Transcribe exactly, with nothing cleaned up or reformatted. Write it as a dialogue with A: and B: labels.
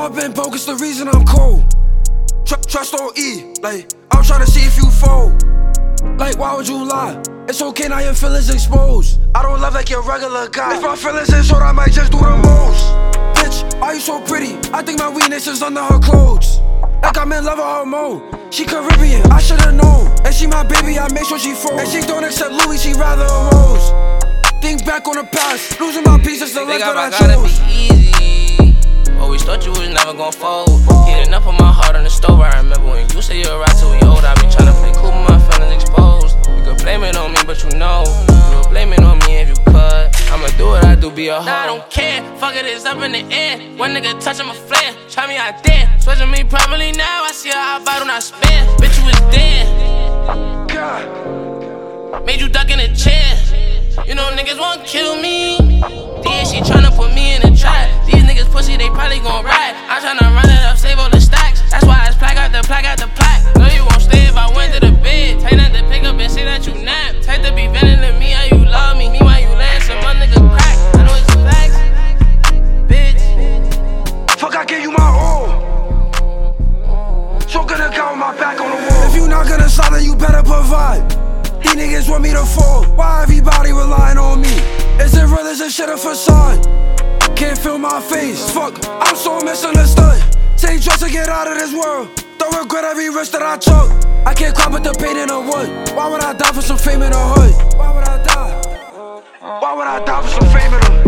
A: Heart been broke, it's the reason I'm cold. Tr trust on E, like, I'm tryna see if you fold. Like, why would you lie? It's okay, now your feelings exposed. I don't love like your regular guy. If my feelings is short, I might just do the most. Bitch, why you so pretty? I think my weakness is under her clothes. Like I'm in love with her mode. She Caribbean, I should've known. And she my baby, I make sure she folds. And she don't accept Louis, she rather a rose. Think back on the past, losing my pieces, the life that I chose.
B: Be easy. Always thought you was never gon' fold. Heating up on my heart on the stove. I remember when you said you're right till we old. I be tryna play cool, but my feelings exposed. You could blame it on me, but you know you would blame it on me if you could. I'ma do what I do, be a hoe. Nah, I don't care, fuck it, it's up in the air. One nigga touch, I'm a flare. Try me, I dare. Switching me properly now, I see how I vital, not spare. Bitch, you was dead. God. Made you duck in a chair. You know niggas won't kill me. Yeah, she tryna put me in a trap. These niggas pussy, they probably gon' ride. I'm tryna run it up, save all the stacks. That's why it's plaque out the plaque out the plaque. No, you won't stay if I went to the bed. Take not to pick up and say that you nap. Take to be venting to me how you love me. Meanwhile, you land some other nigga crack. I know it's facts, bitch.
A: Fuck, I give you my all. So gonna count my back on the wall. If you not gonna stop, then you better provide. These niggas want me to fall. Why everybody relying on me? Is it real? Is it shit a facade? Can't feel my face. Fuck, I'm so misunderstood. Take drugs to get out of this world. Don't regret every risk that I took. I can't cry with the pain in the wood. Why would I die for some fame in the hood? Why would I die? Why would I die for some fame in the hood?